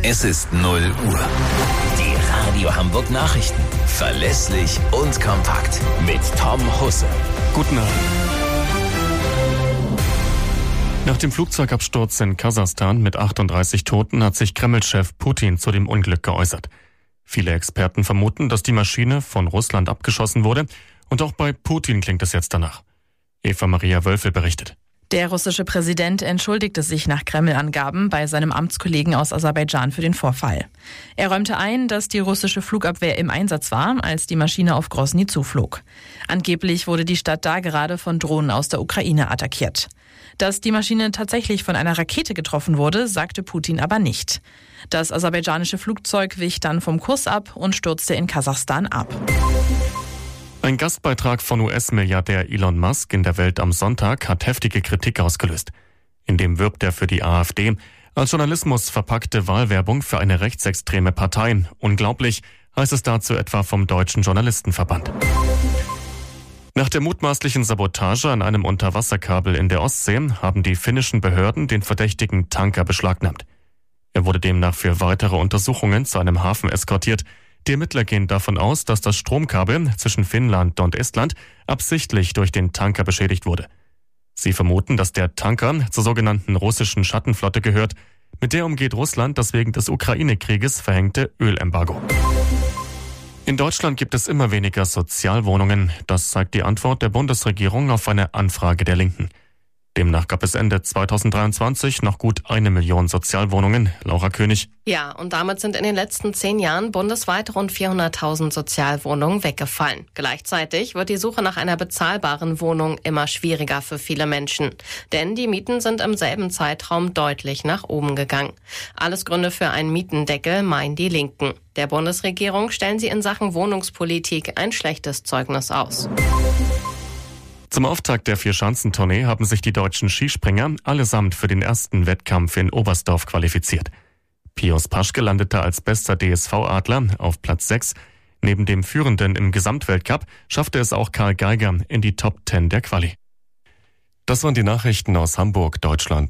Es ist 0 Uhr. Die Radio Hamburg Nachrichten. Verlässlich und kompakt. Mit Tom Husse. Guten Abend. Nach dem Flugzeugabsturz in Kasachstan mit 38 Toten hat sich Kreml-Chef Putin zu dem Unglück geäußert. Viele Experten vermuten, dass die Maschine von Russland abgeschossen wurde. Und auch bei Putin klingt es jetzt danach. Eva-Maria Wölfel berichtet. Der russische Präsident entschuldigte sich nach Kreml-Angaben bei seinem Amtskollegen aus Aserbaidschan für den Vorfall. Er räumte ein, dass die russische Flugabwehr im Einsatz war, als die Maschine auf Grosny zuflog. Angeblich wurde die Stadt da gerade von Drohnen aus der Ukraine attackiert. Dass die Maschine tatsächlich von einer Rakete getroffen wurde, sagte Putin aber nicht. Das aserbaidschanische Flugzeug wich dann vom Kurs ab und stürzte in Kasachstan ab. Ein Gastbeitrag von US-Milliardär Elon Musk in der Welt am Sonntag hat heftige Kritik ausgelöst. In dem wirbt er für die AfD als Journalismus verpackte Wahlwerbung für eine rechtsextreme Partei. Unglaublich, heißt es dazu etwa vom Deutschen Journalistenverband. Nach der mutmaßlichen Sabotage an einem Unterwasserkabel in der Ostsee haben die finnischen Behörden den verdächtigen Tanker beschlagnahmt. Er wurde demnach für weitere Untersuchungen zu einem Hafen eskortiert. Die Ermittler gehen davon aus, dass das Stromkabel zwischen Finnland und Estland absichtlich durch den Tanker beschädigt wurde. Sie vermuten, dass der Tanker zur sogenannten russischen Schattenflotte gehört. Mit der umgeht Russland das wegen des Ukraine-Krieges verhängte Ölembargo. In Deutschland gibt es immer weniger Sozialwohnungen. Das zeigt die Antwort der Bundesregierung auf eine Anfrage der Linken. Demnach gab es Ende 2023 noch gut 1 Million Sozialwohnungen. Laura König. Ja, und damit sind in den letzten 10 Jahren bundesweit rund 400.000 Sozialwohnungen weggefallen. Gleichzeitig wird die Suche nach einer bezahlbaren Wohnung immer schwieriger für viele Menschen. Denn die Mieten sind im selben Zeitraum deutlich nach oben gegangen. Alles Gründe für einen Mietendeckel, meinen die Linken. Der Bundesregierung stellen sie in Sachen Wohnungspolitik ein schlechtes Zeugnis aus. Zum Auftakt der Vierschanzentournee haben sich die deutschen Skispringer allesamt für den ersten Wettkampf in Oberstdorf qualifiziert. Pius Paschke landete als bester DSV-Adler auf Platz 6. Neben dem Führenden im Gesamtweltcup schaffte es auch Karl Geiger in die Top 10 der Quali. Das waren die Nachrichten aus Hamburg, Deutschland.